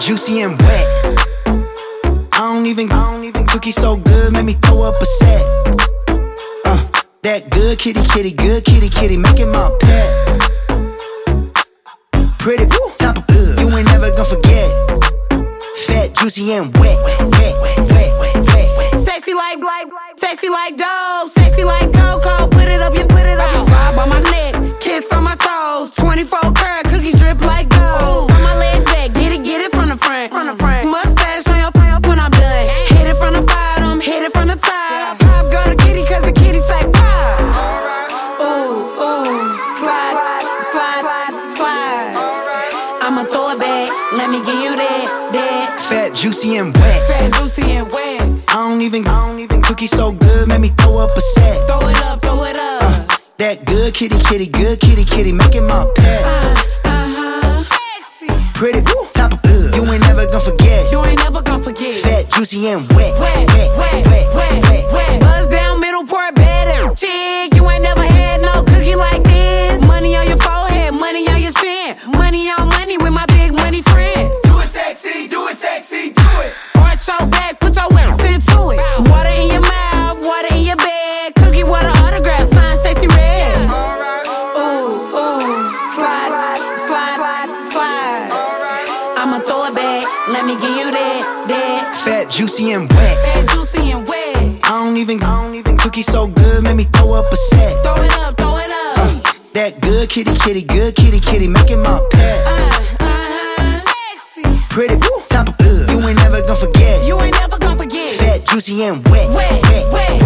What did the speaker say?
juicy and wet. I don't even cookie so good, make me throw up a set. That good kitty, good kitty, make it my pet. Pretty, top of good, you ain't never gonna forget. Fat, juicy and wet. Sexy like dope, sexy like cocoa. Put it up, you slide by my neck, kiss on my toes. 24 karat cookies drip like gold. On my legs back, get it from the front. Mustache on your when I'm done. Hit it from the bottom, hit it from the top. Pop go to kitty 'cause the kitty say pop. Ooh, slide. I'ma throw it back, let me give you that. Fat, juicy and wet. I don't even cookie so good, make me throw up a set. Throw it up. That good kitty, good kitty, make it my pet. Sexy. Pretty, top of good, you ain't never gonna forget. Fat, juicy and wet. Buzz down, middle part better. Chick, you ain't never had no cookie like this. Money on your forehead, money on your chin. Money on money with my big money friends. Do it sexy, do it. Arch your back, put your whip into it. Water in your mouth, water in your bed. Cookie water autograph, sign sexy red. Ooh, slide. I'ma throw it back, let me give you that. Fat, juicy and wet. I don't even cookie so good, make me throw up a set. Throw it up. That good kitty, good kitty, make it my pet. Sexy. Pretty, top of good, you ain't never gonna forget. You ain't never gonna forget. Fat, juicy and wet.